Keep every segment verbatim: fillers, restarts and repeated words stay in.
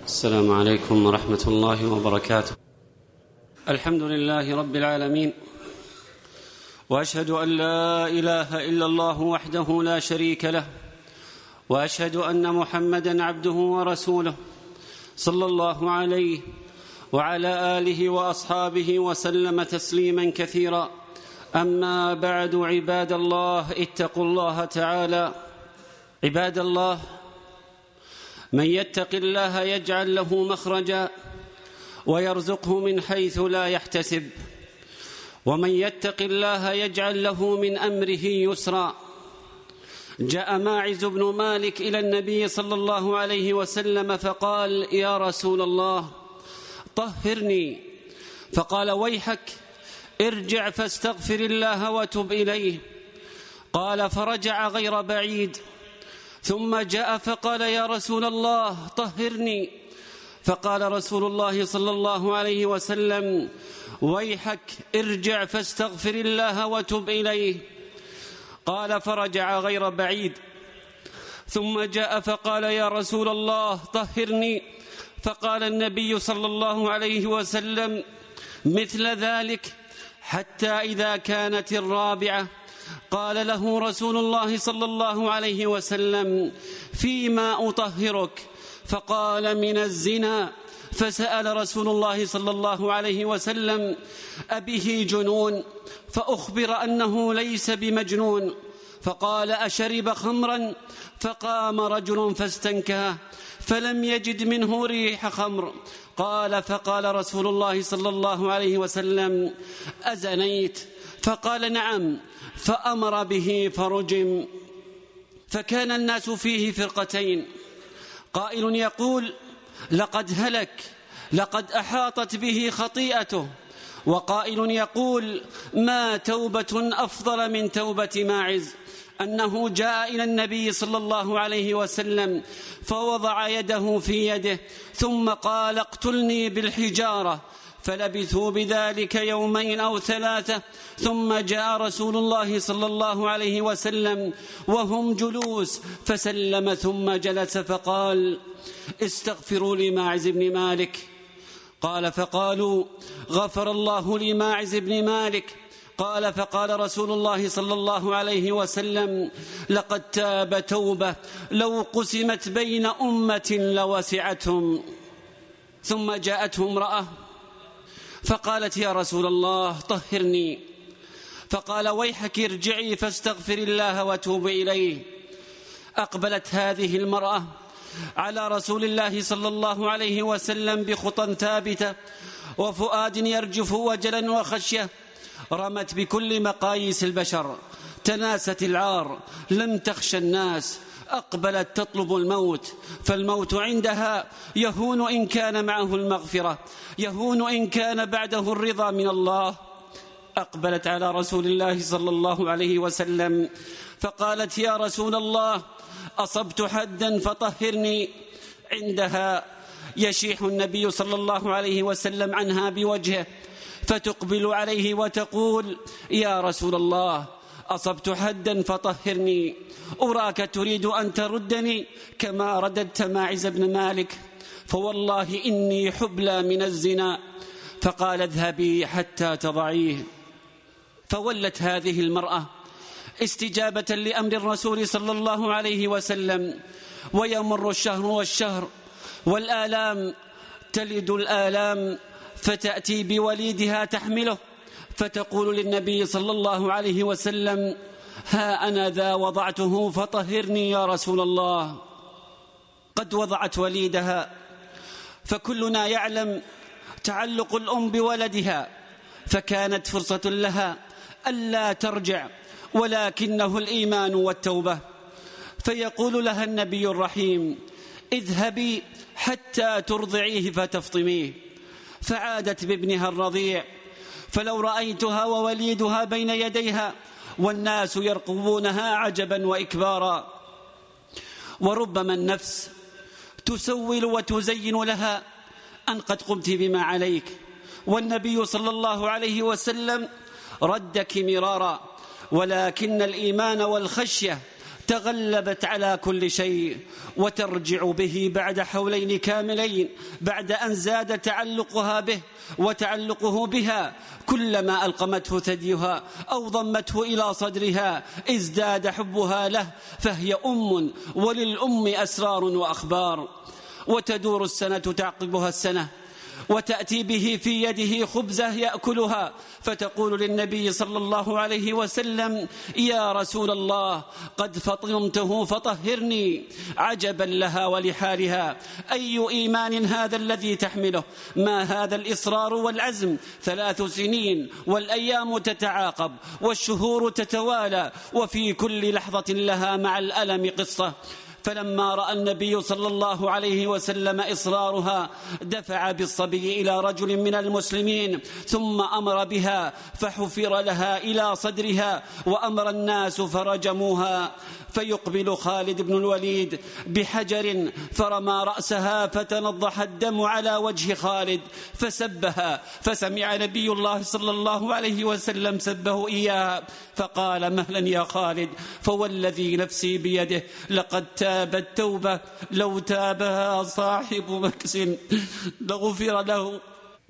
السلام عليكم ورحمة الله وبركاته. الحمد لله رب العالمين، وأشهد أن لا إله إلا الله وحده لا شريك له، وأشهد أن محمدًا عبده ورسوله صلى الله عليه وعلى آله وأصحابه وسلم تسليمًا كثيرا. أما بعد، عباد الله، اتقوا الله تعالى. عباد الله، من يتق الله يجعل له مخرجا ويرزقه من حيث لا يحتسب، ومن يتق الله يجعل له من أمره يسرا. جاء ماعز بن مالك إلى النبي صلى الله عليه وسلم فقال: يا رسول الله، طهرني. فقال: ويحك، ارجع فاستغفر الله وتب إليه. قال: فرجع غير بعيد، ثم جاء فقال: يا رسول الله، طهرني. فقال رسول الله صلى الله عليه وسلم: ويحك، ارجع فاستغفر الله وتب إليه. قال: فرجع غير بعيد، ثم جاء فقال: يا رسول الله، طهرني. فقال النبي صلى الله عليه وسلم مثل ذلك، حتى إذا كانت الرابعة قال له رسول الله صلى الله عليه وسلم: فيما أطهرك؟ فقال: من الزنا. فسأل رسول الله صلى الله عليه وسلم: أبه جنون؟ فأخبر أنه ليس بمجنون. فقال: أشرب خمرا؟ فقام رجل فاستنكاه فلم يجد منه ريح خمر. قال: فقال رسول الله صلى الله عليه وسلم: أزنيت؟ فقال: نعم. فأمر به فرجم. فكان الناس فيه فرقتين، قائل يقول: لقد هلك، لقد أحاطت به خطيئته، وقائل يقول: ما توبة أفضل من توبة ماعز، أنه جاء إلى النبي صلى الله عليه وسلم فوضع يده في يده ثم قال: اقتلني بالحجارة. فلبثوا بذلك يومين أو ثلاثة، ثم جاء رسول الله صلى الله عليه وسلم وهم جلوس فسلم ثم جلس فقال: استغفروا لماعز بن مالك. قال: فقالوا: غفر الله لماعز بن مالك. قال: فقال رسول الله صلى الله عليه وسلم: لقد تاب توبة لو قسمت بين أمة لوسعتهم. ثم جاءته امرأة فقالت: يا رسول الله، طهرني. فقال: ويحك، ارجعي فاستغفر الله وتوب إليه. أقبلت هذه المرأة على رسول الله صلى الله عليه وسلم بخطى ثابتة وفؤاد يرجف وجلا وخشية، رمت بكل مقاييس البشر، تناست العار، لم تخشى الناس، أقبلت تطلب الموت، فالموت عندها يهون إن كان معه المغفرة، يهون إن كان بعده الرضا من الله. أقبلت على رسول الله صلى الله عليه وسلم فقالت: يا رسول الله، أصبت حدا فطهرني. عندها يشيح النبي صلى الله عليه وسلم عنها بوجهه، فتقبل عليه وتقول: يا رسول الله، أصبت حدا فطهرني، أراك تريد أن تردني كما رددت ماعز بن مالك، فوالله إني حبلى من الزنا. فقال: اذهبي حتى تضعيه. فولت هذه المرأة استجابة لأمر الرسول صلى الله عليه وسلم، ويمر الشهر والشهر والآلام تلد الآلام، فتأتي بوليدها تحمله، فتقول للنبي صلى الله عليه وسلم: ها أنا ذا وضعته فطهرني يا رسول الله. قد وضعت وليدها، فكلنا يعلم تعلق الأم بولدها، فكانت فرصة لها ألا ترجع، ولكنه الإيمان والتوبة. فيقول لها النبي الرحيم: اذهبي حتى ترضعيه فتفطميه. فعادت بابنها الرضيع، فلو رأيتها ووليدها بين يديها والناس يرقبونها عجبا وإكبارا. وربما النفس تسول وتزين لها أن قد قمت بما عليك، والنبي صلى الله عليه وسلم ردك مرارا، ولكن الإيمان والخشية تغلبت على كل شيء، وترجع به بعد حولين كاملين، بعد أن زاد تعلقها به وتعلقه بها. كلما ألقمته ثديها أو ضمته إلى صدرها ازداد حبها له، فهي أم، وللأم أسرار وأخبار. وتدور السنة تعقبها السنة، وتأتي به في يده خبزة يأكلها، فتقول للنبي صلى الله عليه وسلم: يا رسول الله، قد فطمته فطهرني. عجبا لها ولحالها، أي إيمان هذا الذي تحمله؟ ما هذا الإصرار والعزم؟ ثلاث سنين والأيام تتعاقب والشهور تتوالى، وفي كل لحظة لها مع الألم قصة. فلما رأى النبي صلى الله عليه وسلم إصرارها دفع بالصبي إلى رجل من المسلمين، ثم أمر بها فحفر لها إلى صدرها، وأمر الناس فرجموها. فيقبل خالد بن الوليد بحجر فرمى رأسها، فتنضح الدم على وجه خالد فسبها، فسمع نبي الله صلى الله عليه وسلم سبه إياها، فقال: مهلا يا خالد، فوالذي نفسي بيده لقد تابت توبة لو تابها صاحب مكس لغفر له.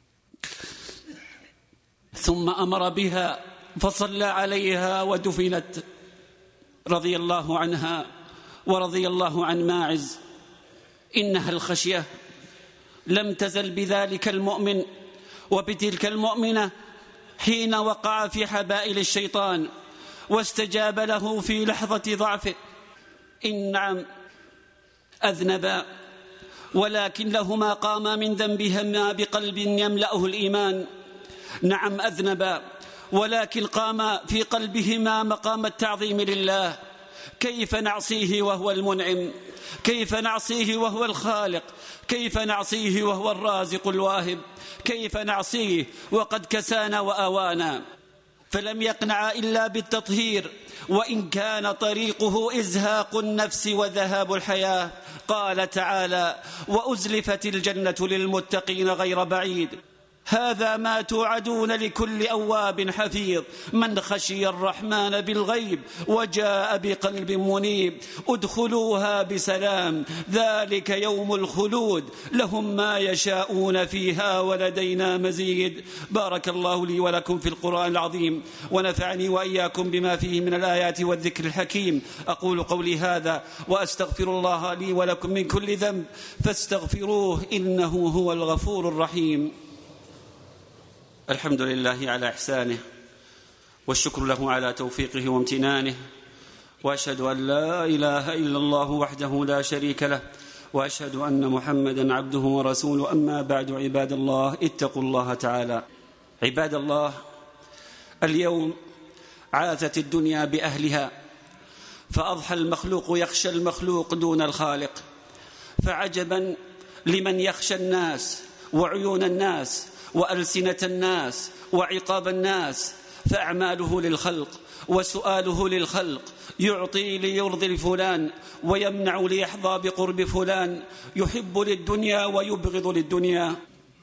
ثم أمر بها فصلى عليها ودفنت، رضي الله عنها ورضي الله عن ماعز. إنها الخشية لم تزل بذلك المؤمن وبتلك المؤمنة حين وقع في حبائل الشيطان واستجاب له في لحظة ضعفه. إن نعم أذنبا، ولكن لهما قاما من ذنبهما بقلب يملأه الإيمان. نعم أذنبا، ولكن قام في قلبهما مقام التعظيم لله. كيف نعصيه وهو المنعم؟ كيف نعصيه وهو الخالق؟ كيف نعصيه وهو الرازق الواهب؟ كيف نعصيه وقد كسانا وآوانا؟ فلم يقنع إلا بالتطهير، وإن كان طريقه إزهاق النفس وذهاب الحياة. قال تعالى: وأزلفت الجنة للمتقين غير بعيد. هذا ما توعدون لكل أواب حفيظ من خشي الرحمن بالغيب وجاء بقلب منيب. ادخلوها بسلام، ذلك يوم الخلود، لهم ما يشاءون فيها ولدينا مزيد. بارك الله لي ولكم في القرآن العظيم، ونفعني وإياكم بما فيه من الآيات والذكر الحكيم. أقول قولي هذا وأستغفر الله لي ولكم من كل ذنب، فاستغفروه إنه هو الغفور الرحيم. الحمد لله على إحسانه، والشكر له على توفيقه وامتنانه، وأشهد أن لا إله إلا الله وحده لا شريك له، وأشهد أن محمدا عبده ورسوله. أما بعد، عباد الله، اتقوا الله تعالى. عباد الله، اليوم عاثت الدنيا بأهلها، فأضحى المخلوق يخشى المخلوق دون الخالق. فعجبا لمن يخشى الناس وعيون الناس وألسنة الناس وعقاب الناس، فأعماله للخلق وسؤاله للخلق، يعطي ليرضي الفلان ويمنع ليحظى بقرب فلان، يحب للدنيا ويبغض للدنيا.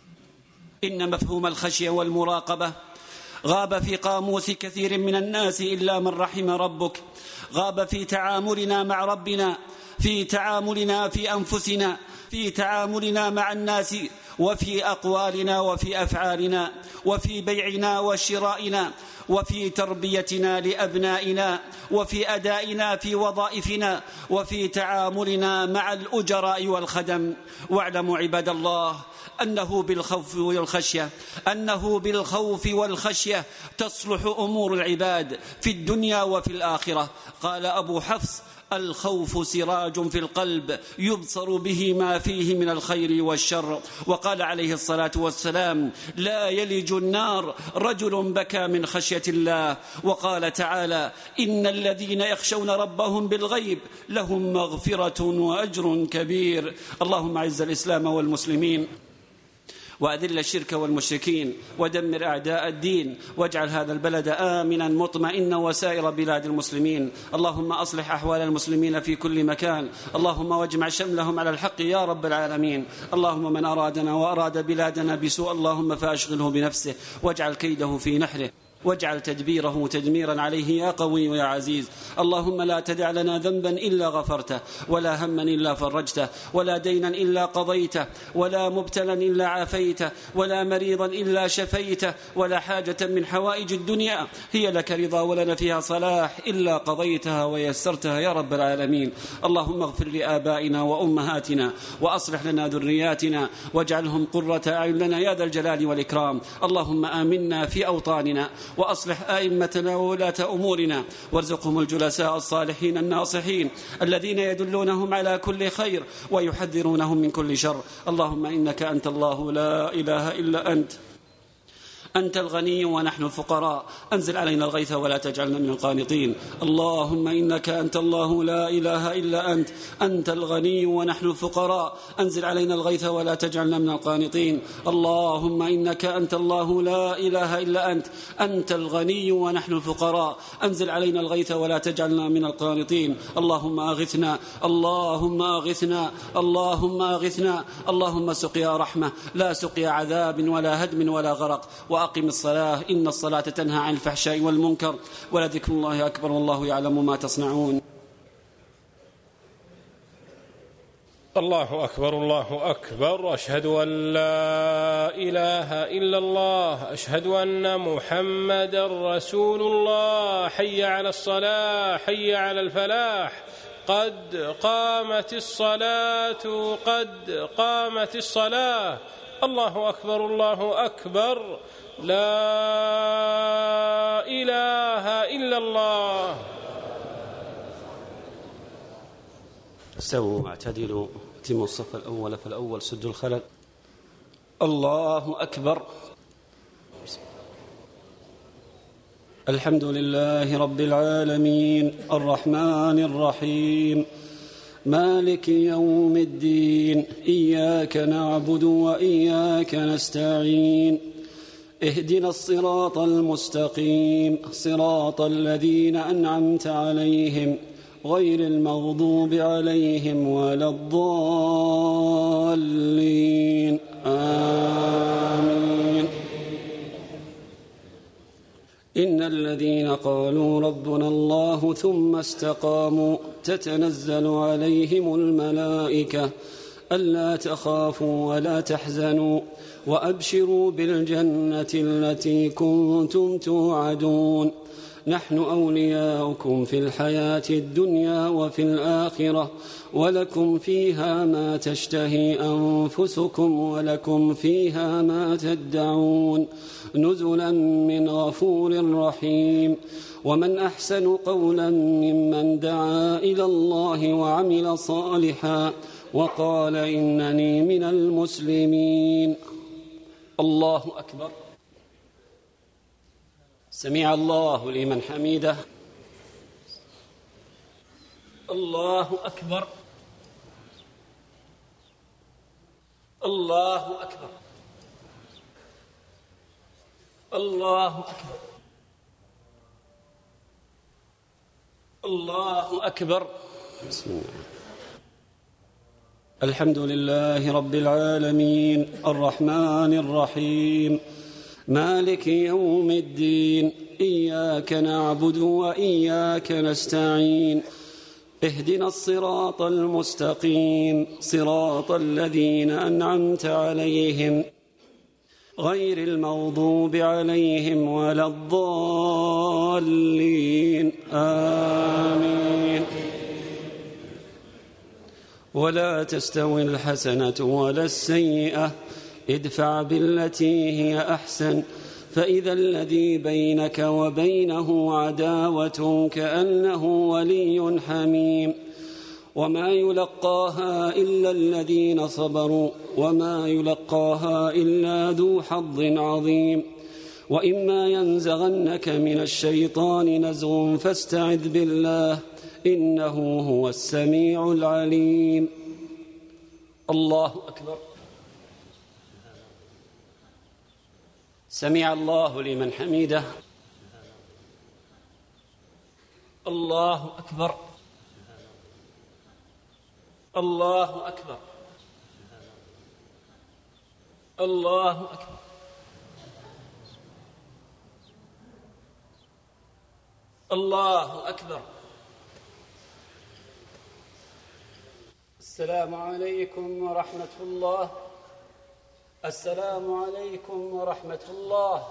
إن مفهوم الخشية والمراقبة غاب في قاموس كثير من الناس إلا من رحم ربك. غاب في تعاملنا مع ربنا، في تعاملنا في أنفسنا، في تعاملنا مع الناس، وفي أقوالنا وفي أفعالنا، وفي بيعنا وشرائنا، وفي تربيتنا لأبنائنا، وفي أدائنا في وظائفنا، وفي تعاملنا مع الأجراء والخدم. واعلموا عباد الله أنه بالخوف والخشية أنه بالخوف والخشية تصلح أمور العباد في الدنيا وفي الآخرة. قال أبو حفص: الخوف سراج في القلب يبصر به ما فيه من الخير والشر. وقال عليه الصلاة والسلام: لا يلج النار رجل بكى من خشية الله. وقال تعالى: إن الذين يخشون ربهم بالغيب لهم مغفرة وأجر كبير. اللهم أعز الإسلام والمسلمين، وأذل الشرك والمشركين، ودمر أعداء الدين، واجعل هذا البلد آمنا مطمئنا وسائر بلاد المسلمين. اللهم أصلح أحوال المسلمين في كل مكان، اللهم واجمع شملهم على الحق يا رب العالمين. اللهم من أرادنا وأراد بلادنا بسوء اللهم فأشغله بنفسه واجعل كيده في نحره، واجعل تدبيره تدميرا عليه يا قوي يا عزيز. اللهم لا تدع لنا ذنبا إلا غفرته، ولا هما إلا فرجته، ولا دينا إلا قضيته، ولا مبتلا إلا عافيته، ولا مريضا إلا شفيته، ولا حاجة من حوائج الدنيا هي لك رضا ولنا فيها صلاح إلا قضيتها ويسرتها يا رب العالمين. اللهم اغفر لآبائنا وأمهاتنا وأصلح لنا ذرياتنا واجعلهم قرة أعين لنا يا ذا الجلال والإكرام. اللهم آمنا في أوطاننا وأصلح أئمتنا وولاة أمورنا، وارزقهم الجلساء الصالحين الناصحين الذين يدلونهم على كل خير ويحذرونهم من كل شر. اللهم إنك أنت الله لا إله إلا أنت، أنت الغني ونحن الفقراء، أنزل علينا الغيث ولا تجعلنا من القانطين. اللهم إنك أنت الله لا إله إلا أنت، أنت الغني ونحن الفقراء، أنزل علينا الغيث ولا تجعلنا من القانطين. اللهم إنك أنت الله لا إله إلا أنت، أنت الغني ونحن الفقراء، أنزل علينا الغيث ولا تجعلنا من القانطين. اللهم أغثنا، اللهم أغثنا، اللهم أغثنا. اللهم سقيا رحمة لا سقيا عذاب ولا هدم ولا غرق. وأقم الصلاة إن الصلاة تنهى عن الفحشاء والمنكر، ولذكر الله أكبر والله يعلم ما تصنعون. الله أكبر الله أكبر. أشهد أن لا إله إلا الله، أشهد أن محمدا رسول الله. حي على الصلاة، حي على الفلاح، قد قامت الصلاة، قد قامت الصلاة. الله أكبر الله أكبر. لا إله إلا الله. استووا واعتدلوا، اتموا الصف الأول فالأول سدوا الخلل. الله أكبر. الحمد لله رب العالمين الرحمن الرحيم مالك يوم الدين، إياك نعبد وإياك نستعين، اهدنا الصراط المستقيم، صراط الذين أنعمت عليهم غير المغضوب عليهم ولا الضالين، آمين. إن الذين قالوا ربنا الله ثم استقاموا تتنزل عليهم الملائكة ألا تخافوا ولا تحزنوا وأبشروا بالجنة التي كنتم توعدون، نحن أولياؤكم في الحياة الدنيا وفي الآخرة، ولكم فيها ما تشتهي أنفسكم ولكم فيها ما تدعون، نزلا من غفور رحيم. ومن أحسن قولا ممن دعا إلى الله وعمل صالحا وقال إنني من المسلمين. الله أكبر. سمع الله لمن حمده. الله أكبر. الله أكبر. الله أكبر. الله أكبر. بسم الله. الحمد لله رب العالمين الرحمن الرحيم مالك يوم الدين، إياك نعبد وإياك نستعين، اهدنا الصراط المستقيم، صراط الذين أنعمت عليهم غير المغضوب عليهم ولا الضالين، آمين. ولا تستوي الحسنة ولا السيئة، ادفع بالتي هي أحسن، فإذا الذي بينك وبينه عداوة كأنه ولي حميم، وما يلقاها إلا الذين صبروا وما يلقاها إلا ذو حظ عظيم. وإما ينزغنك من الشيطان نزغ فاستعذ بالله إنه هو السميع العليم. الله أكبر. سمع الله لمن حمده. الله أكبر. الله أكبر. الله أكبر. الله أكبر. السلام عليكم ورحمة الله. السلام عليكم ورحمة الله.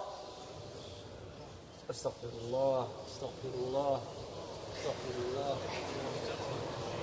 استغفر الله استغفر الله استغفر الله.